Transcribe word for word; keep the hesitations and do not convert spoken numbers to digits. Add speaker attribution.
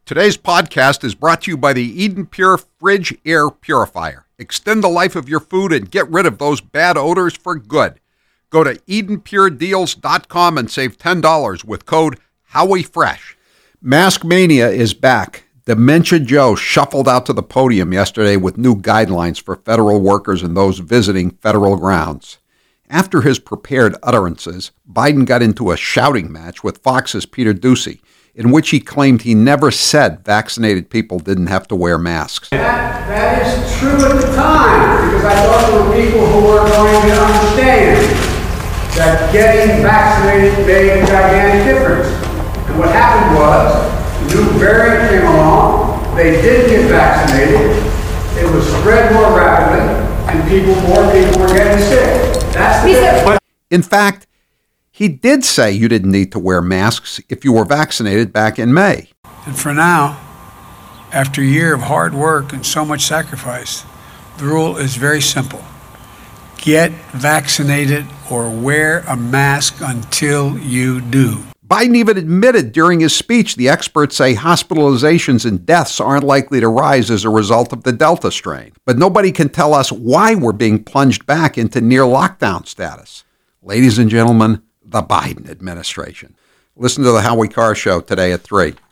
Speaker 1: Today's podcast is brought to you by the Eden Pure Fridge Air Purifier. Extend the life of your food and get rid of those bad odors for good. Go to eden pure deals dot com and save ten dollars with code HowieFresh. Mask Mania is back. Dementia Joe shuffled out to the podium yesterday with new guidelines for federal workers and those visiting federal grounds. After his prepared utterances, Biden got into a shouting match with Fox's Peter Doocy, in which he claimed he never said vaccinated people didn't have to wear masks.
Speaker 2: That, that is true at the time, because I thought there were people who were going to understand that getting vaccinated made a gigantic difference. And what happened was, the new variant came along, they didn't get vaccinated, it was spread more rapidly, and people, more people were getting sick. That's the difference.
Speaker 1: In fact, he did say you didn't need to wear masks if you were vaccinated back in May.
Speaker 3: And for now, after a year of hard work and so much sacrifice, the rule is very simple. Get vaccinated or wear a mask until you do.
Speaker 1: Biden even admitted during his speech the experts say hospitalizations and deaths aren't likely to rise as a result of the Delta strain. But nobody can tell us why we're being plunged back into near lockdown status. Ladies and gentlemen, the Biden administration. Listen to the Howie Carr Show today at three.